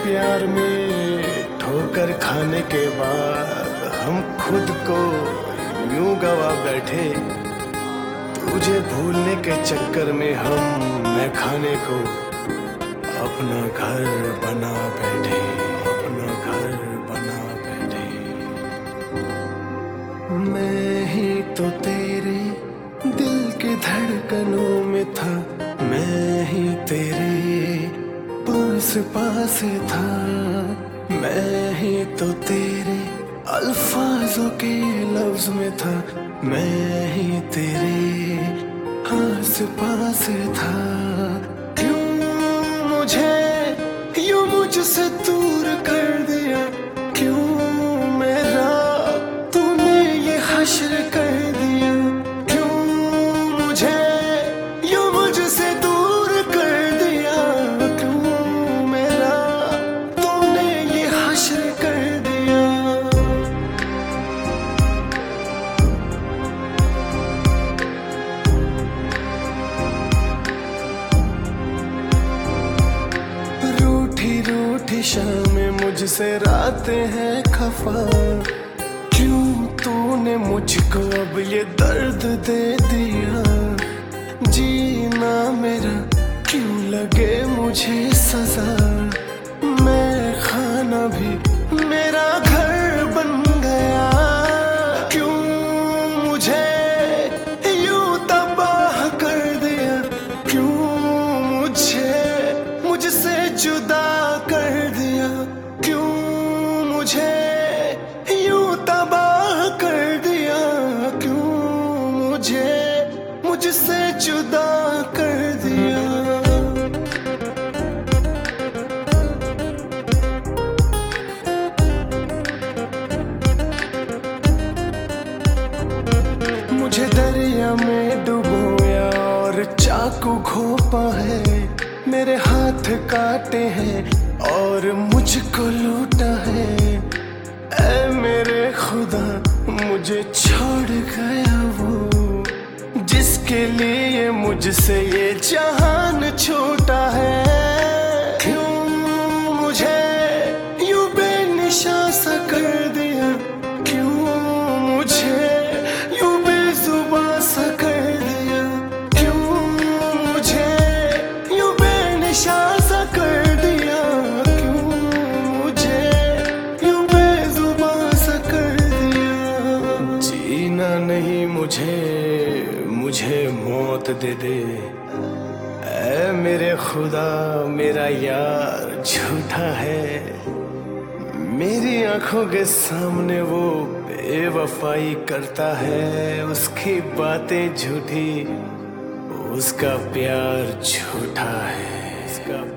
प्यार में ठोकर खाने के बाद हम खुद को यूं गवा बैठे। तुझे भूलने के चक्कर में हम मैं खाने को अपना घर बना बैठे, अपना घर बना बैठे। मैं ही तो तेरे दिल की धड़कनों में था, मैं ही तेरे पास पास था, मैं ही तो तेरे अल्फाजों के लफ्ज में था, मैं ही तेरे आस पास था। क्यों मुझे यूं मुझसे दूर कर दिया, क्यों मेरा तूने ये हश्र कर दिया, क्यों मुझे यूं मुझसे दूर कर दिया, क्यों मेरा तूने ये हश्र कर दिया। रूठी रूठी शामें मुझसे रातें हैं खफा, क्यों तूने मुझको अब ये दर्द दे दिया। जीना मेरा क्यों लगे मुझे सजा, मैं खाना भी मेरा घर बन गया। क्यों मुझे यूं तबाह कर दिया, क्यों मुझसे जुदा कर दिया, क्यों मुझे यूं तबाह कर दिया, क्यों मुझसे जुदा कर दिया। मुझे दरिया में डुबोया और चाकू घोंपा है, मेरे हाथ काटे हैं और मुझको लूटा है। ऐ मेरे खुदा मुझे छोड़ गया वो, जिसके लिए मुझसे ये जहान छूटा है। क्यों मुझे यूं बेनिशा सा कर दिया, क्यों मुझे यूं बेजुबां सा कर दिया, क्यों मुझे यूं बेनिशा सा कर दिया, क्यों मुझे यूं बेजुबां सा कर दिया। जीना नहीं मुझे मौत दे दे। ऐ मेरे खुदा मेरा यार झूठा है, मेरी आंखों के सामने वो बेवफाई करता है। उसकी बातें झूठी, उसका प्यार झूठा है, उसका